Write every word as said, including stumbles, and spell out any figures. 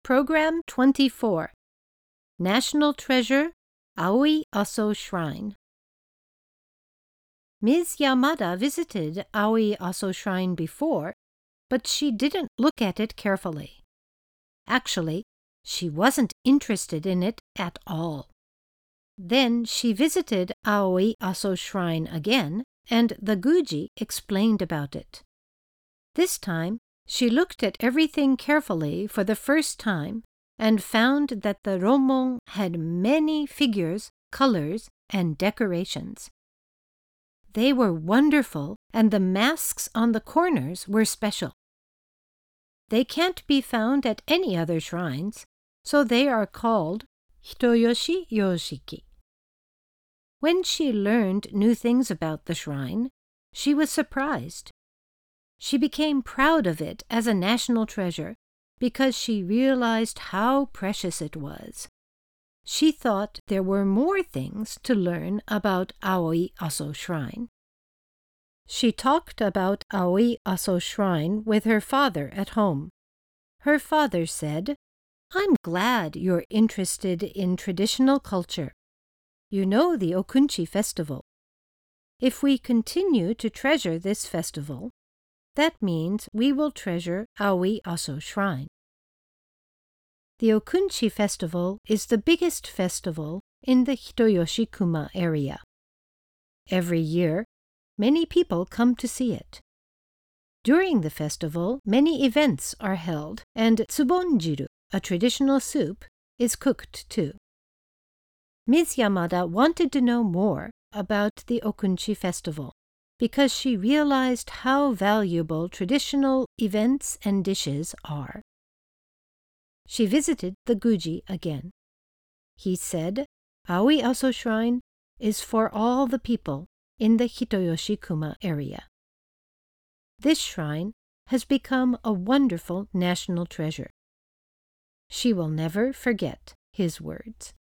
Program twenty-four, National Treasure, Aoi Aso Shrine. Miz Yamada visited Aoi Aso Shrine before, but she didn't look at it carefully. Actually, she wasn't interested in it at all. Then she visited Aoi Aso Shrine again, and the Guji explained about it. This time, she looked at everything carefully for the first time and found that the Romon had many figures, colors, and decorations. They were wonderful, and the masks on the corners were special. They can't be found at any other shrines, so they are called Hitoyoshi Yoshiki. When she learned new things about the shrine, she was surprised. She became proud of it as a national treasure because she realized how precious it was. She thought there were more things to learn about Aoi Aso Shrine. She talked about Aoi Aso Shrine with her father at home. Her father said, "I'm glad you're interested in traditional culture. You know the Okunchi festival. If we continue to treasure this festival, that means we will treasure Aoi Aso Shrine." The Okunchi festival is the biggest festival in the Hitoyoshi-kuma area. Every year, many people come to see it. During the festival, many events are held, and tsubonjiru, a traditional soup, is cooked too. Miz Yamada wanted to know more about the Okunchi festival because she realized how valuable traditional events and dishes are. She visited the Guji again. He said, Aoi Aso Shrine is for all the people in the Hitoyoshi-kuma area. This shrine has become a wonderful national treasure. She will never forget his words.